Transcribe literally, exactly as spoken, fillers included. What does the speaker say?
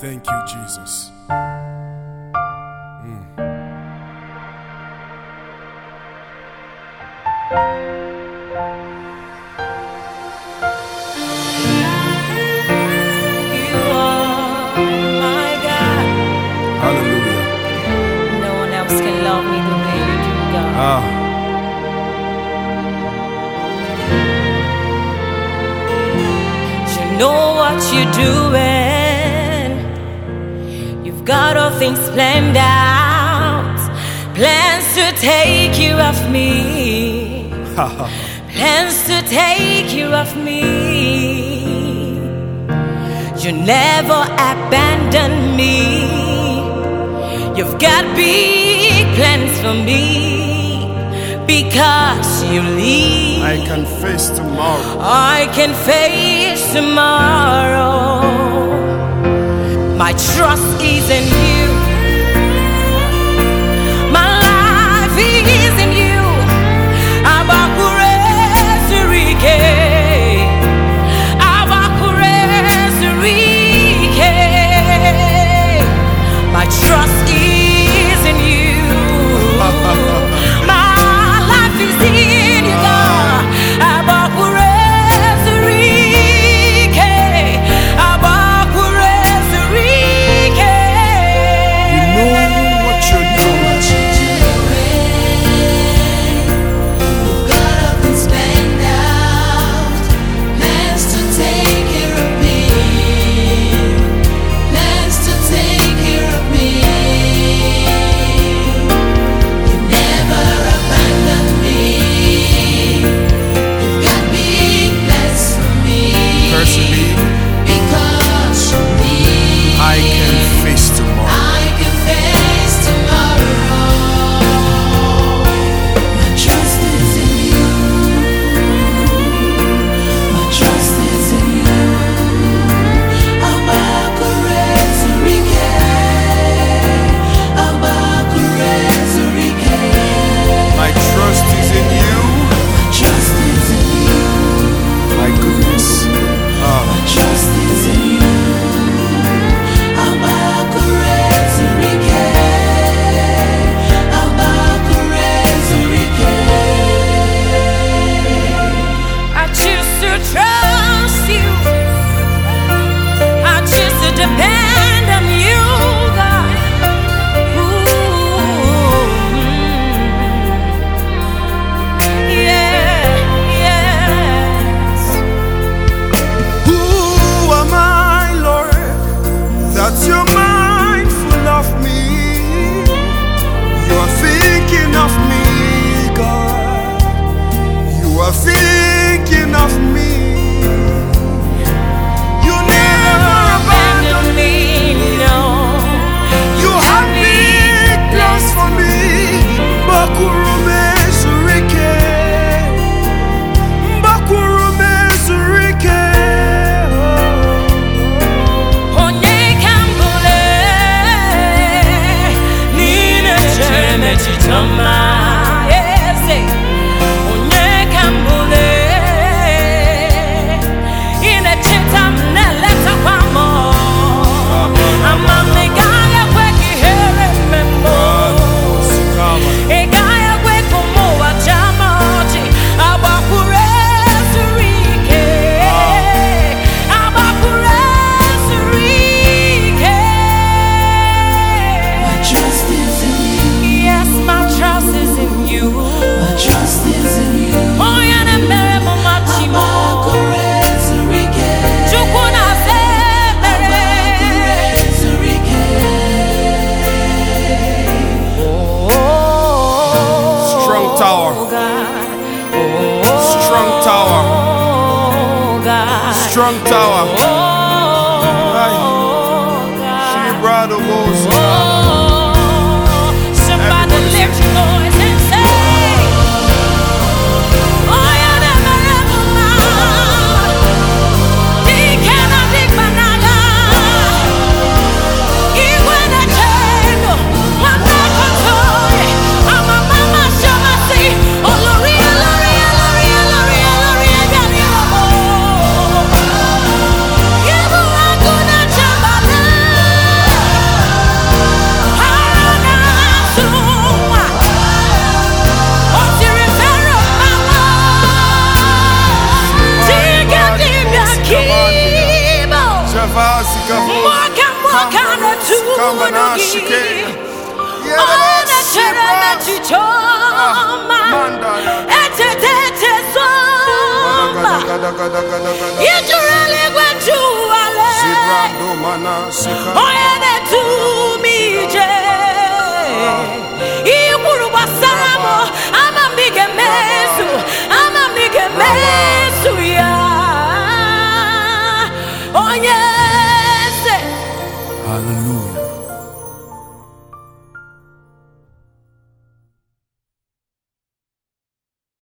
Thank you, Jesus. Mm. You are my God. Hallelujah. No one else can love me the way you do, God. Ah. You know what you're doing. You've got all things planned out. Plans to take care of me. Plans to take care of me. You never abandon me. You've got big plans for me. Because you lead, I can face tomorrow. I can face tomorrow. My trust is in you. My life is in you. Abakure Surike. Abakure Surike. My trust is in you. My life is in you, God. Abakure Surike. Abakure Surike. You know what you're doing. You've got up and spend out plans to take care of me, plans to take care of me. You never abandon me. You've got big plans for me. Personally, Because you lead, I can face tomorrow. I can face tomorrow. My trust is in you. My trust is in you. Abakure Surike. Abakure Surike. My trust is in you. My trust is in you. My goodness. Ah. My trust is in you. Abakure Surike. Abakure Surike. I choose to trust you. I choose to depend on you, God. Ooh. Yeah, yes. Who am I, Lord, that you're mindful of me? You are thinking of me, God. You are thinking of me. You never abandon me. No. You have big plans for me. Bakurume Surike. Bakurume Surike. Onye kambule, nina cheme chitama. Yes, eh. Onye kambule, ina chitam ne leta kwamo. Amame gaya kweki here memo. Egaya kweko mo wachamaji. Abakure Surike. Abakure Surike. My trust is in you. Yes, my trust is in you. My trust is in you. Oh, yeah, na mere mo machimo. Abakure Surike. Chukuna se mere. Abakure Surike. Oh, Strong tower. God. Strong tower. Oh, God. Strong tower. Oh, God. She brought the walls. Oh, somebody lift your voice and say, oh, yeah, na mere mo ma. Di kana di banaga. Iwe na chendo. Mama kotoye. Ama mama shamasi. Olori, olori, olori, olori, olori, olori, olori. Yeah. Ligavos, Mwaka mwaka na Kambana, Shike, tunugi Ona chere na chichoma Etetete soma Ijureli gwechuale Zibrando Mana, Sika, Oyene tumije